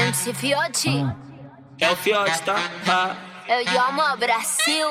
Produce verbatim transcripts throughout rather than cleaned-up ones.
M C Fiote. É o Fiote, tá? Ah. Eu amo Brasil.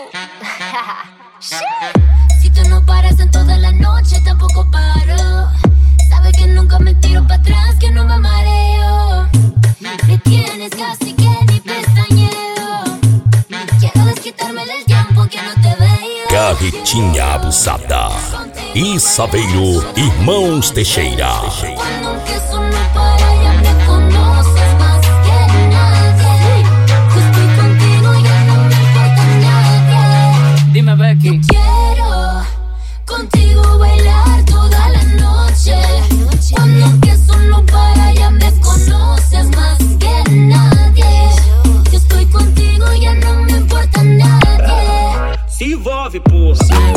Si tú no paras en toda la noche, tampoco paro. Sabes que nunca me tiro para atrás, que no me mareo. Me tienes casi que ni pestañeo. Quiero desquitarme del tiempo que no te veo. Carretinha abusada. E Saveiro, Irmãos Teixeira. Cuando empiezo no para, ya me conoces más que nadie. Yo estoy contigo, ya no me importa nadie. Dime, Becky. Quiero contigo bailar toda la noche. Cuando empiezo no para, ya me conoces más que nadie. Yo estoy contigo, ya no me importa nadie. Se envolve, porra.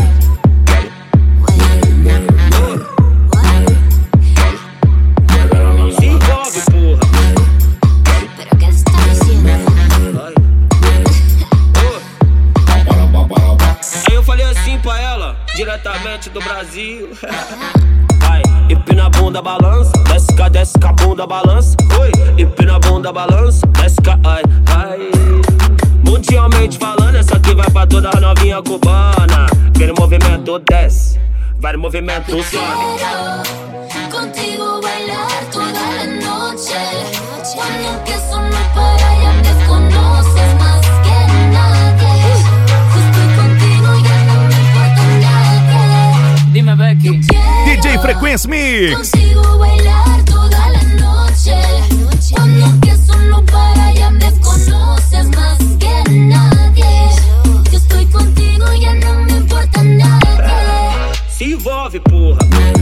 Se envolve, porra. Pero qué está diciendo. Aí eu falei assim pra ela, diretamente do Brasil. Vai, empina a bunda, balança. Desce cá, desce cá, bunda, balança. Oi, empina a bunda, balança. Desce cá, ai, ai. Mundialmente falando, essa aqui vai pra toda a novinha cubana. Aquele movimento desce, vai no movimento sobe. Quiero contigo bailar toda la noche. Cuando empiezo no para, ya me conoces más que nadie. Yo estoy contigo, ya no me importa nadie. Dime, Becky. D J Frequency Mix. Contigo bailar toda la noche. Cuando empiezo no para, ya me conoces más que nadie. Yo estoy contigo, ya no me importa nadie. Se envolve, porra.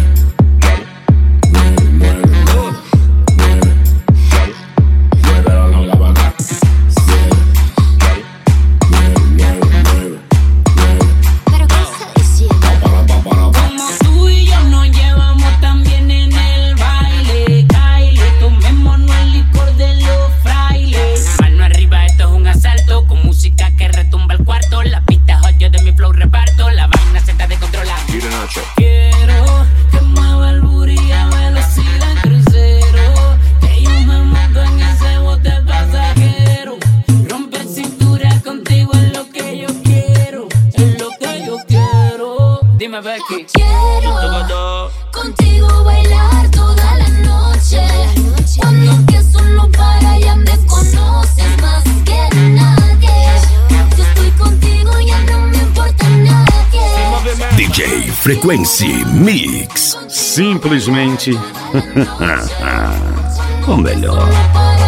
Pero qué está diciendo. Como tú y yo nos llevamos tan bien en el baile, baile, tomémonos el licor de los frailes. Mano arriba, esto es un asalto, con música que retumba el cuarto. La pista joyo de mi flow reparto, la vaina se está descontrolando. Quiero que mueva el booty a velocidad crucero, que yo me monto en ese bote pasajero. Romper cintura contigo es lo que yo quiero, es lo que yo quiero. Dime, Becky. Quiero contigo bailar toda la noche. Cuando empiezo no para, ya me conoces más que nadie. Yo estoy contigo, ya no me importa nadie. D J Frequency Mix. Simplesmente o melhor. No para,